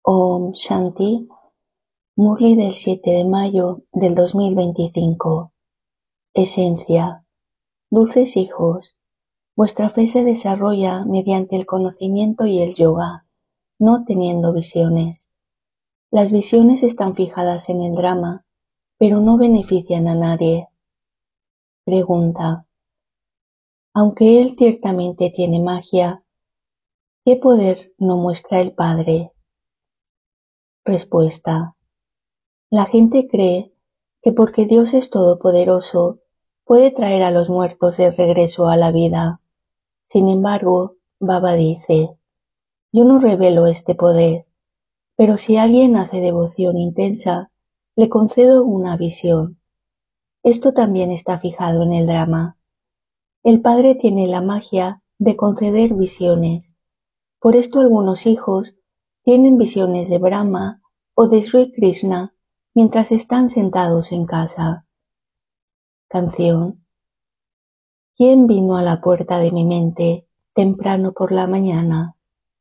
Om Shanti, Murli del 7 de mayo del 2025. Esencia. Dulces hijos, vuestra fe se desarrolla mediante el conocimiento y el yoga, no teniendo visiones. Las visiones están fijadas en el drama, pero no benefician a nadie. Pregunta. Aunque él ciertamente tiene magia, ¿qué poder no muestra el Padre? Respuesta. La gente cree que porque Dios es todopoderoso, puede traer a los muertos de regreso a la vida. Sin embargo, Baba dice, yo no revelo este poder, pero si alguien hace devoción intensa, le concedo una visión. Esto también está fijado en el drama. El Padre tiene la magia de conceder visiones. Por esto algunos hijos tienen visiones de Brahma o de Sri Krishna mientras están sentados en casa. Canción. ¿Quién vino a la puerta de mi mente temprano por la mañana?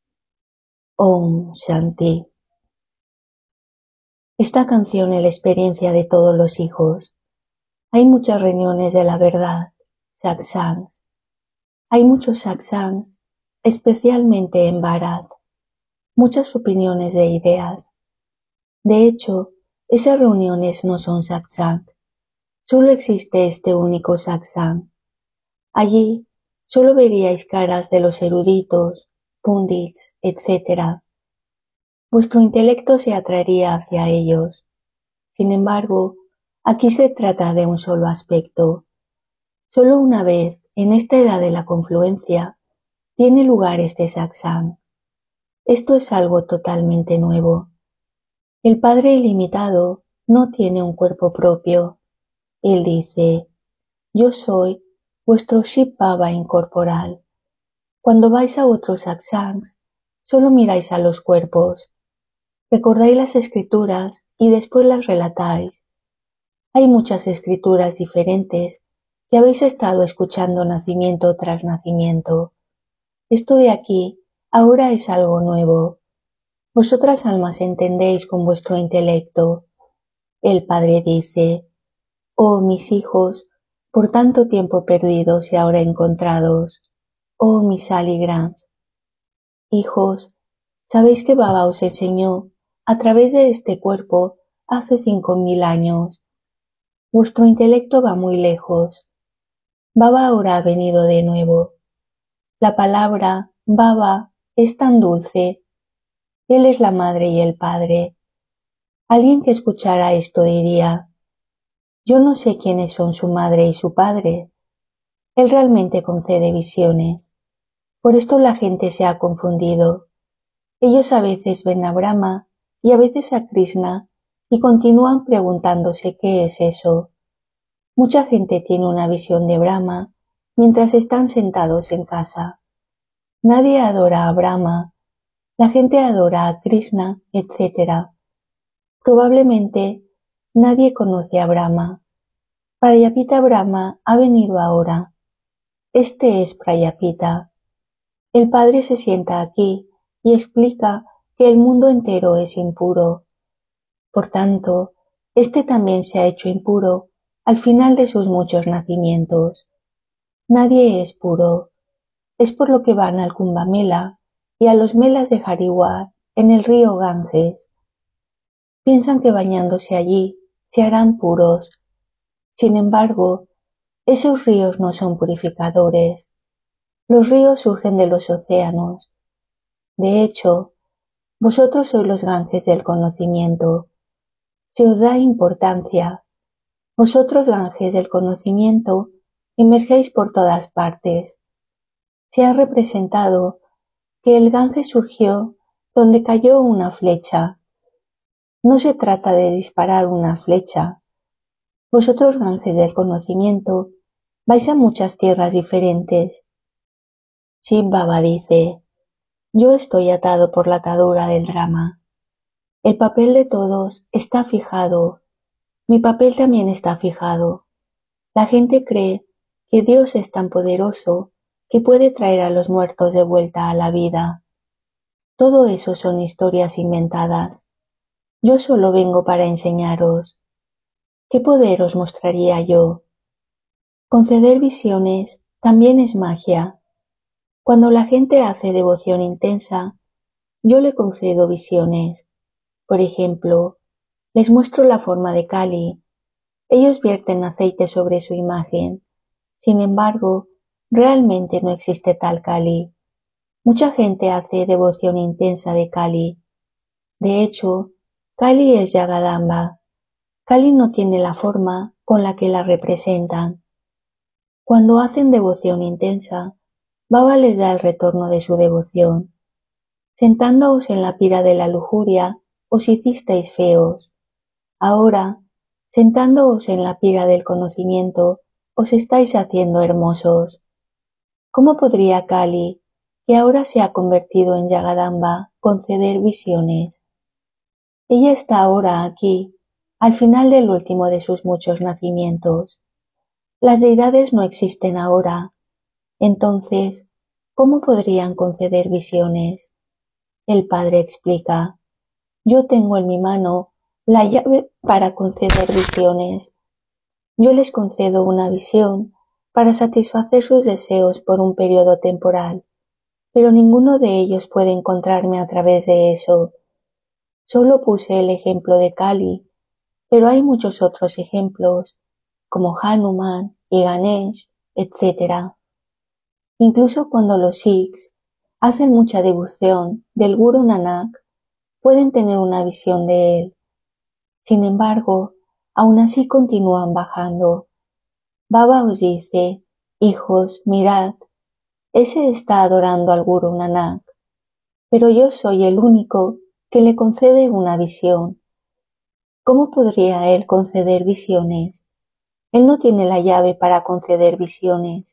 Om Shanti. Esta canción es la experiencia de todos los hijos. Hay muchas reuniones de la verdad, satsangs. Hay muchos satsangs, especialmente en Bharat. Muchas opiniones de ideas. De hecho, esas reuniones no son satsang. Solo existe este único satsang. Allí solo veríais caras de los eruditos, pundits, etc. Vuestro intelecto se atraería hacia ellos. Sin embargo, aquí se trata de un solo aspecto. Solo una vez, en esta edad de la confluencia, tiene lugar este satsang. Esto es algo totalmente nuevo. El Padre ilimitado no tiene un cuerpo propio. Él dice, yo soy vuestro Shiv Baba incorporal. Cuando vais a otros satsangs, solo miráis a los cuerpos. Recordáis las escrituras y después las relatáis. Hay muchas escrituras diferentes que habéis estado escuchando nacimiento tras nacimiento. Esto de aquí ahora es algo nuevo. Vosotras almas entendéis con vuestro intelecto. El Padre dice, oh mis hijos, por tanto tiempo perdidos y ahora encontrados, oh mis saligrams. Hijos, sabéis que Baba os enseñó a través de este cuerpo hace 5000 años. Vuestro intelecto va muy lejos. Baba ahora ha venido de nuevo. La palabra Baba es tan dulce. Él es la madre y el padre. Alguien que escuchara esto diría, yo no sé quiénes son su madre y su padre. Él realmente concede visiones. Por esto la gente se ha confundido. Ellos a veces ven a Brahma y a veces a Krishna y continúan preguntándose qué es eso. Mucha gente tiene una visión de Brahma mientras están sentados en casa. Nadie adora a Brahma. La gente adora a Krishna, etc. Probablemente nadie conoce a Brahma. Prayapita Brahma ha venido ahora. Este es Prayapita. El Padre se sienta aquí y explica que el mundo entero es impuro. Por tanto, este también se ha hecho impuro al final de sus muchos nacimientos. Nadie es puro. Es por lo que van al Kumbh Mela y a los melas de Haridwar en el río Ganges. Piensan que bañándose allí se harán puros. Sin embargo, esos ríos no son purificadores. Los ríos surgen de los océanos. De hecho, vosotros sois los Ganges del conocimiento. Se os da importancia. Vosotros, Ganges del conocimiento, emergéis por todas partes. Se ha representado que el Ganges surgió donde cayó una flecha. No se trata de disparar una flecha. Vosotros, Ganges del conocimiento, vais a muchas tierras diferentes. Shiv Baba dice, yo estoy atado por la atadura del drama. El papel de todos está fijado. Mi papel también está fijado. La gente cree que Dios es tan poderoso que puede traer a los muertos de vuelta a la vida. Todo eso son historias inventadas. Yo solo vengo para enseñaros. ¿Qué poder os mostraría yo? Conceder visiones también es magia. Cuando la gente hace devoción intensa, yo le concedo visiones. Por ejemplo, les muestro la forma de Kali. Ellos vierten aceite sobre su imagen. Sin embargo, realmente no existe tal Kali. Mucha gente hace devoción intensa de Kali. De hecho, Kali es Jagadamba. Kali no tiene la forma con la que la representan. Cuando hacen devoción intensa, Baba les da el retorno de su devoción. Sentándoos en la pira de la lujuria, os hicisteis feos. Ahora, sentándoos en la pira del conocimiento, os estáis haciendo hermosos. ¿Cómo podría Kali, que ahora se ha convertido en Jagadamba, conceder visiones? Ella está ahora aquí, al final del último de sus muchos nacimientos. Las deidades no existen ahora. Entonces, ¿cómo podrían conceder visiones? El padre explica: yo tengo en mi mano la llave para conceder visiones. Yo les concedo una visión para satisfacer sus deseos por un periodo temporal, pero ninguno de ellos puede encontrarme a través de eso. Solo puse el ejemplo de Kali, pero hay muchos otros ejemplos, como Hanuman y Ganesh, etc. Incluso cuando los Sikhs hacen mucha devoción del Guru Nanak, pueden tener una visión de él. Sin embargo, aún así continúan bajando. Baba os dice: hijos, mirad, ese está adorando al Guru Nanak, pero yo soy el único que le concede una visión. ¿Cómo podría él conceder visiones? Él no tiene la llave para conceder visiones.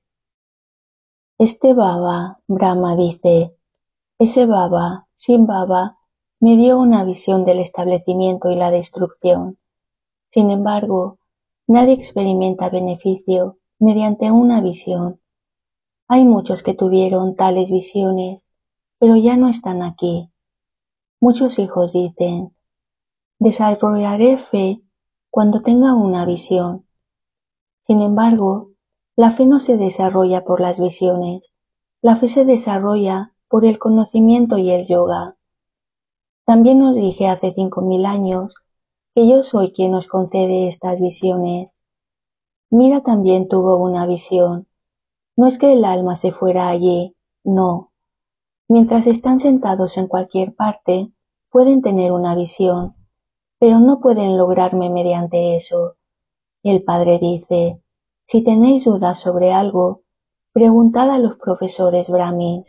Este Baba, Brahma dice, ese Baba, sin Baba, me dio una visión del establecimiento y la destrucción. Sin embargo, nadie experimenta beneficio mediante una visión. Hay muchos que tuvieron tales visiones, pero ya no están aquí. Muchos hijos dicen: desarrollaré fe cuando tenga una visión. Sin embargo, la fe no se desarrolla por las visiones. La fe se desarrolla por el conocimiento y el yoga. También os dije hace 5000 años que yo soy quien os concede estas visiones. Mira también tuvo una visión. No es que el alma se fuera allí, no. Mientras están sentados en cualquier parte, pueden tener una visión, pero no pueden lograrme mediante eso. El padre dice: si tenéis dudas sobre algo, preguntad a los profesores brahmins.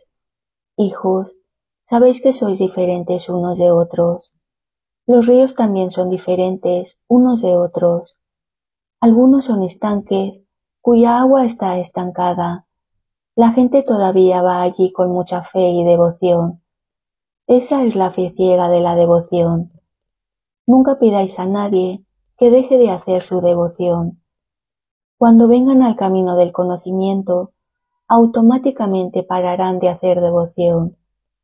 Hijos, sabéis que sois diferentes unos de otros. Los ríos también son diferentes unos de otros. Algunos son estanques cuya agua está estancada. La gente todavía va allí con mucha fe y devoción. Esa es la fe ciega de la devoción. Nunca pidáis a nadie que deje de hacer su devoción. Cuando vengan al camino del conocimiento, automáticamente pararán de hacer devoción.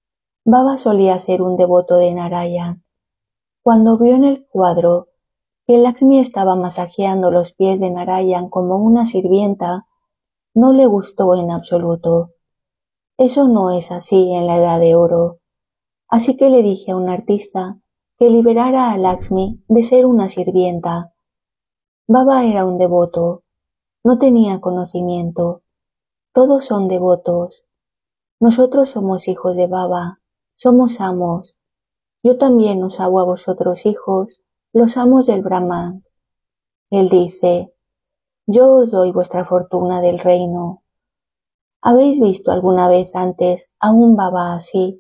Baba solía ser un devoto de Narayan. Cuando vio en el cuadro que Lakshmi estaba masajeando los pies de Narayan como una sirvienta, no le gustó en absoluto. Eso no es así en la Edad de Oro. Así que le dije a un artista que liberara a Lakshmi de ser una sirvienta. Baba era un devoto, no tenía conocimiento. Todos son devotos. Nosotros somos hijos de Baba, somos amos. Yo también os hago a vosotros hijos, los amos del Brahman. Él dice: yo os doy vuestra fortuna del reino. ¿Habéis visto alguna vez antes a un Baba así?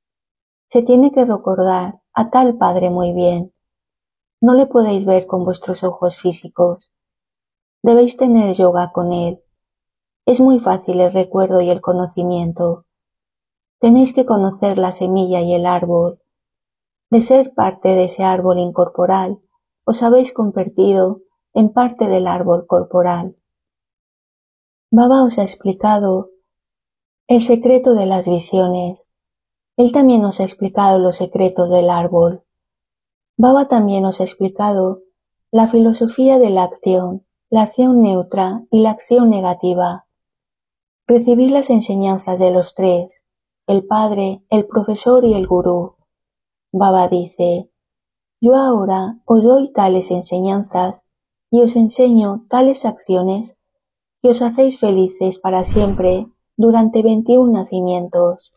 Se tiene que recordar a tal padre muy bien. No le podéis ver con vuestros ojos físicos. Debéis tener yoga con él. Es muy fácil el recuerdo y el conocimiento. Tenéis que conocer la semilla y el árbol. De ser parte de ese árbol incorporal, os habéis convertido en parte del árbol corporal. Baba os ha explicado el secreto de las visiones. Él también nos ha explicado los secretos del árbol. Baba también nos ha explicado la filosofía de la acción neutra y la acción negativa. Recibir las enseñanzas de los tres, el padre, el profesor y el gurú. Baba dice, yo ahora os doy tales enseñanzas y os enseño tales acciones que os hacéis felices para siempre durante 21 nacimientos.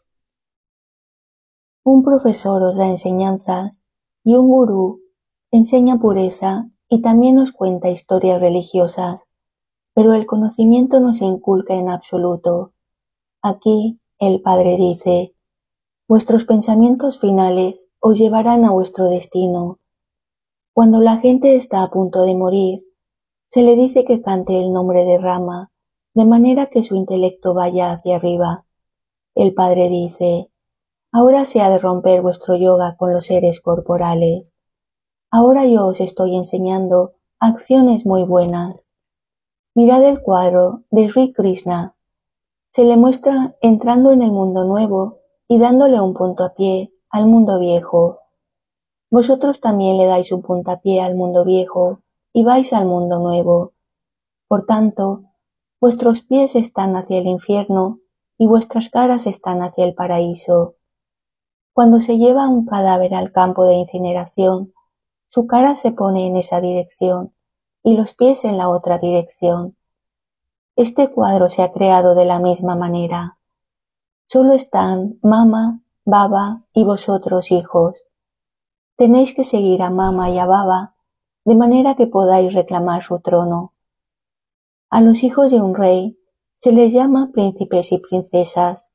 Un profesor os da enseñanzas y un gurú enseña pureza y también nos cuenta historias religiosas, pero el conocimiento no se inculca en absoluto. Aquí el Padre dice, vuestros pensamientos finales os llevarán a vuestro destino. Cuando la gente está a punto de morir, se le dice que cante el nombre de Rama, de manera que su intelecto vaya hacia arriba. El Padre dice, ahora se ha de romper vuestro yoga con los seres corporales. Ahora yo os estoy enseñando acciones muy buenas. Mirad el cuadro de Sri Krishna. Se le muestra entrando en el mundo nuevo y dándole un puntapié al mundo viejo. Vosotros también le dais un puntapié al mundo viejo y vais al mundo nuevo. Por tanto, vuestros pies están hacia el infierno y vuestras caras están hacia el paraíso. Cuando se lleva un cadáver al campo de incineración, su cara se pone en esa dirección y los pies en la otra dirección. Este cuadro se ha creado de la misma manera. Solo están Mama, Baba y vosotros, hijos. Tenéis que seguir a Mama y a Baba de manera que podáis reclamar su trono. A los hijos de un rey se les llama príncipes y princesas.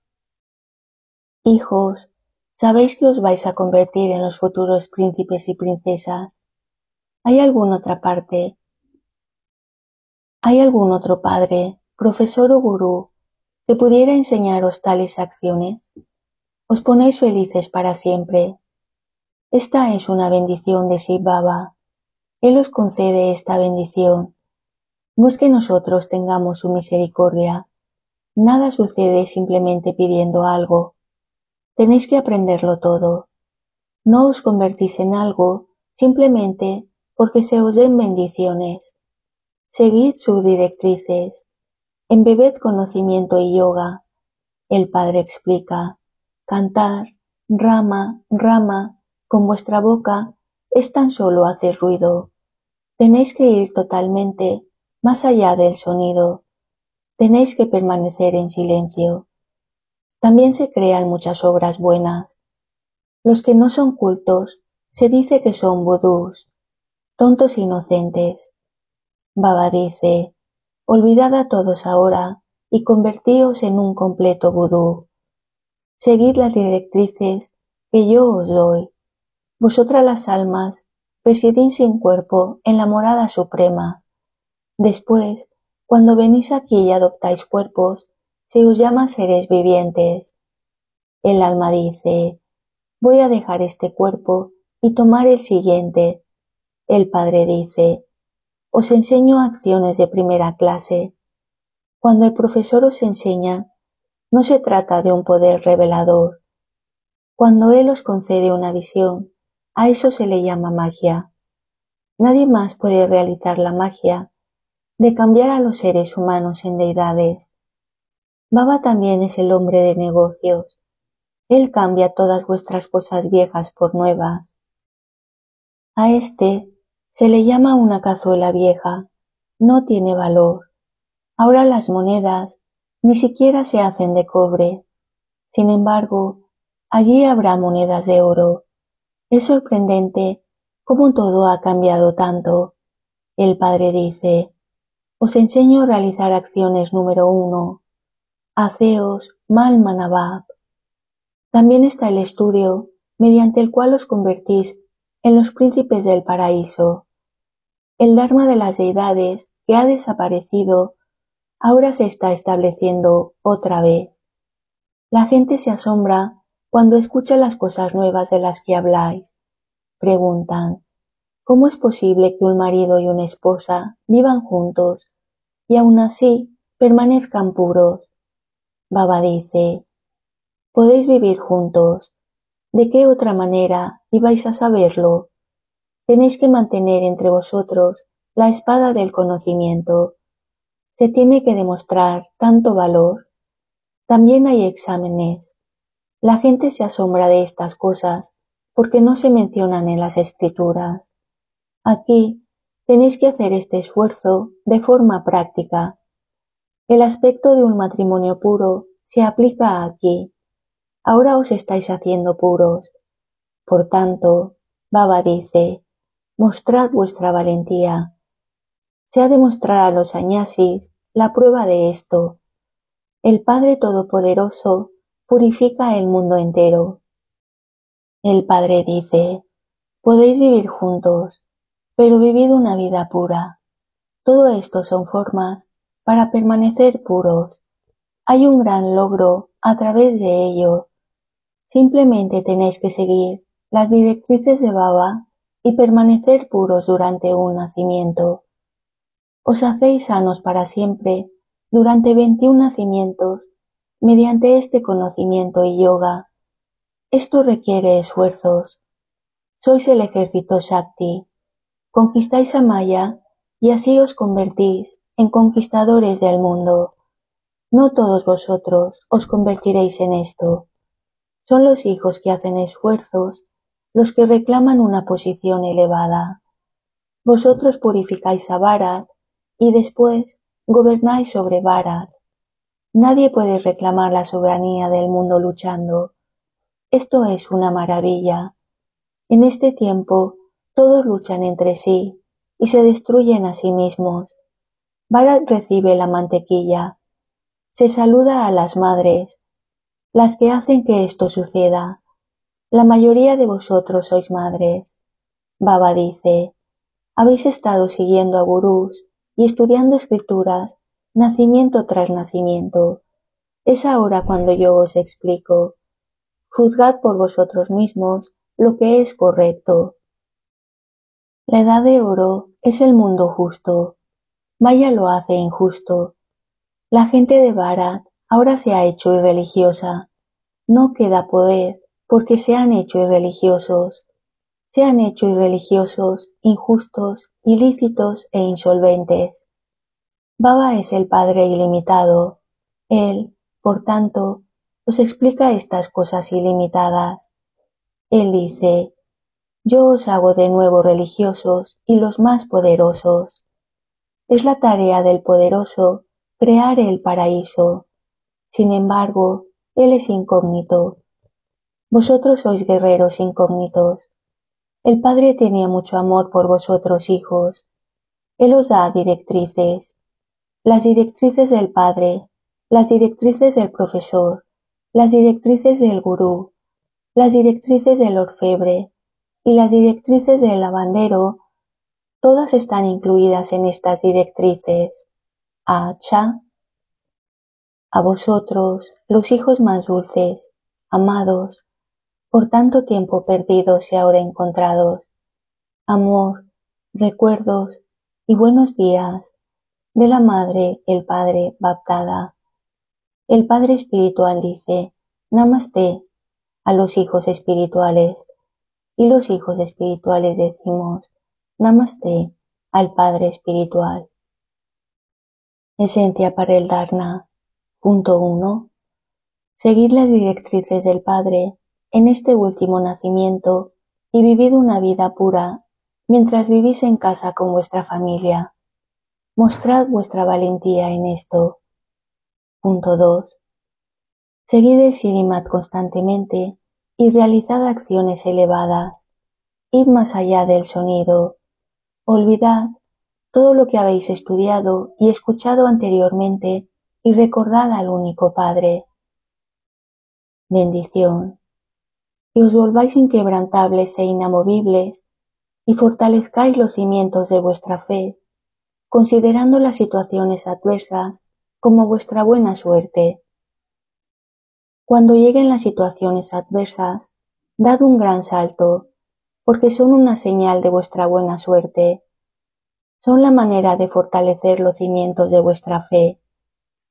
Hijos, sabéis que os vais a convertir en los futuros príncipes y princesas. ¿Hay alguna otra parte? ¿Hay algún otro padre, profesor o gurú que pudiera enseñaros tales acciones? Os ponéis felices para siempre. Esta es una bendición de Shiv Baba. Él os concede esta bendición. No es que nosotros tengamos su misericordia. Nada sucede simplemente pidiendo algo. Tenéis que aprenderlo todo. No os convertís en algo simplemente porque se os den bendiciones. Seguid sus directrices. Embebed conocimiento y yoga. El Padre explica. Cantar, Rama, Rama, con vuestra boca es tan solo hacer ruido. Tenéis que ir totalmente más allá del sonido. Tenéis que permanecer en silencio. También se crean muchas obras buenas. Los que no son cultos se dice que son vudús, tontos inocentes. Baba dice, olvidad a todos ahora y convertíos en un completo vudú. Seguid las directrices que yo os doy. Vosotras las almas residís sin cuerpo en la morada suprema. Después, cuando venís aquí y adoptáis cuerpos, se os llama seres vivientes. El alma dice, voy a dejar este cuerpo y tomar el siguiente. El Padre dice, os enseño acciones de primera clase. Cuando el profesor os enseña, no se trata de un poder revelador. Cuando él os concede una visión, a eso se le llama magia. Nadie más puede realizar la magia de cambiar a los seres humanos en deidades. Baba también es el hombre de negocios. Él cambia todas vuestras cosas viejas por nuevas. A este se le llama una cazuela vieja. No tiene valor. Ahora las monedas ni siquiera se hacen de cobre. Sin embargo, allí habrá monedas de oro. Es sorprendente cómo todo ha cambiado tanto. El Padre dice, os enseño a realizar acciones número 1. Haceos mal manabab. También está el estudio mediante el cual os convertís en los príncipes del paraíso. El Dharma de las deidades que ha desaparecido ahora se está estableciendo otra vez. La gente se asombra cuando escucha las cosas nuevas de las que habláis. Preguntan, ¿cómo es posible que un marido y una esposa vivan juntos y aun así permanezcan puros? Baba dice, podéis vivir juntos, ¿De qué otra manera ibais a saberlo? Tenéis que mantener entre vosotros la espada del conocimiento. Se tiene que demostrar tanto valor. También hay exámenes. La gente se asombra de estas cosas porque no se mencionan en las Escrituras. Aquí tenéis que hacer este esfuerzo de forma práctica. El aspecto de un matrimonio puro se aplica aquí. Ahora os estáis haciendo puros. Por tanto, Baba dice, mostrad vuestra valentía. Se ha de mostrar a los sannyasis la prueba de esto. El Padre Todopoderoso purifica el mundo entero. El Padre dice, podéis vivir juntos, pero vivid una vida pura. Todo esto son formas para permanecer puros. Hay un gran logro a través de ello. Simplemente tenéis que seguir las directrices de Baba y permanecer puros durante un nacimiento. Os hacéis sanos para siempre durante 21 nacimientos mediante este conocimiento y yoga. Esto requiere esfuerzos. Sois el ejército Shakti. Conquistáis a Maya y así os convertís en conquistadores del mundo. No todos vosotros os convertiréis en esto. Son los hijos que hacen esfuerzos los que reclaman una posición elevada. Vosotros purificáis a Bharat y después gobernáis sobre Bharat. Nadie puede reclamar la soberanía del mundo luchando. Esto es una maravilla. En este tiempo todos luchan entre sí y se destruyen a sí mismos. Bharat recibe la mantequilla. Se saluda a las madres, las que hacen que esto suceda. La mayoría de vosotros sois madres. Baba dice, habéis estado siguiendo a gurús y estudiando escrituras, nacimiento tras nacimiento. Es ahora cuando yo os explico. Juzgad por vosotros mismos lo que es correcto. La edad de oro es el mundo justo. Maya lo hace injusto. La gente de Bharat ahora se ha hecho irreligiosa. No queda poder porque se han hecho irreligiosos. Se han hecho irreligiosos, injustos, ilícitos e insolventes. Baba es el Padre ilimitado. Él, por tanto, os explica estas cosas ilimitadas. Él dice, yo os hago de nuevo religiosos y los más poderosos. Es la tarea del poderoso crear el paraíso. Sin embargo, él es incógnito. Vosotros sois guerreros incógnitos. El Padre tenía mucho amor por vosotros, hijos. Él os da directrices. Las directrices del Padre, las directrices del profesor, las directrices del gurú, las directrices del orfebre y las directrices del lavandero, todas están incluidas en estas directrices. Acha. A vosotros, los hijos más dulces, amados, por tanto tiempo perdidos y ahora encontrados, amor, recuerdos y buenos días de la Madre, el Padre, Baptada. El Padre Espiritual dice Namaste a los hijos espirituales y los hijos espirituales decimos Namaste al Padre Espiritual. Esencia para el Dharna. Punto 1. Seguid las directrices del Padre en este último nacimiento y vivid una vida pura mientras vivís en casa con vuestra familia. Mostrad vuestra valentía en esto. Punto 2. Seguid el Shrimad constantemente y realizad acciones elevadas. Id más allá del sonido. Olvidad todo lo que habéis estudiado y escuchado anteriormente y recordad al único Padre. Bendición. Que os volváis inquebrantables e inamovibles y fortalezcáis los cimientos de vuestra fe, considerando las situaciones adversas como vuestra buena suerte. Cuando lleguen las situaciones adversas, dad un gran salto, porque son una señal de vuestra buena suerte. Son la manera de fortalecer los cimientos de vuestra fe.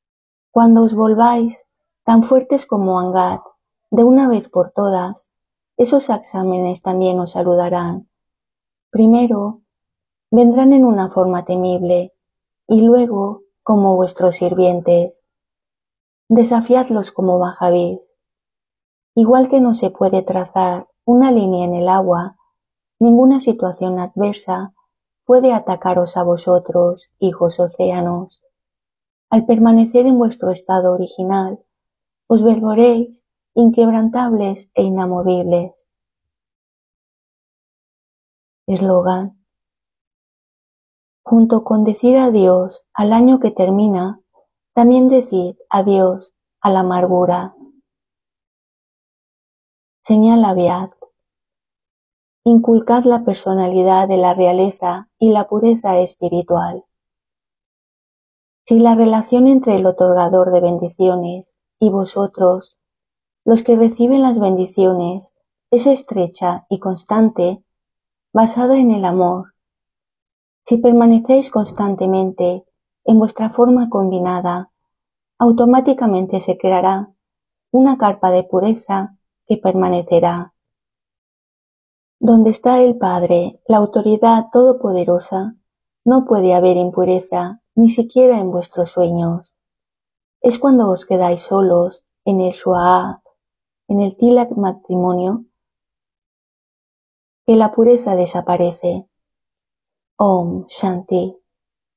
Cuando os volváis tan fuertes como Angad, de una vez por todas, esos exámenes también os saludarán. Primero, vendrán en una forma temible, y luego como vuestros sirvientes. Desafiadlos como Mahavís. Igual que no se puede trazar una línea en el agua, ninguna situación adversa puede atacaros a vosotros, hijos océanos. Al permanecer en vuestro estado original, os volveréis inquebrantables e inamovibles. Eslogan. Junto con decir adiós al año que termina, también decid adiós a la amargura. Señala Vyad. Inculcad la personalidad de la realeza y la pureza espiritual. Si la relación entre el otorgador de bendiciones y vosotros, los que reciben las bendiciones, es estrecha y constante, basada en el amor, si permanecéis constantemente en vuestra forma combinada, automáticamente se creará una carpa de pureza que permanecerá. Donde está el Padre, la autoridad todopoderosa, no puede haber impureza, ni siquiera en vuestros sueños. Es cuando os quedáis solos, en el Shua'at, en el Tilak matrimonio, que la pureza desaparece. Om Shanti.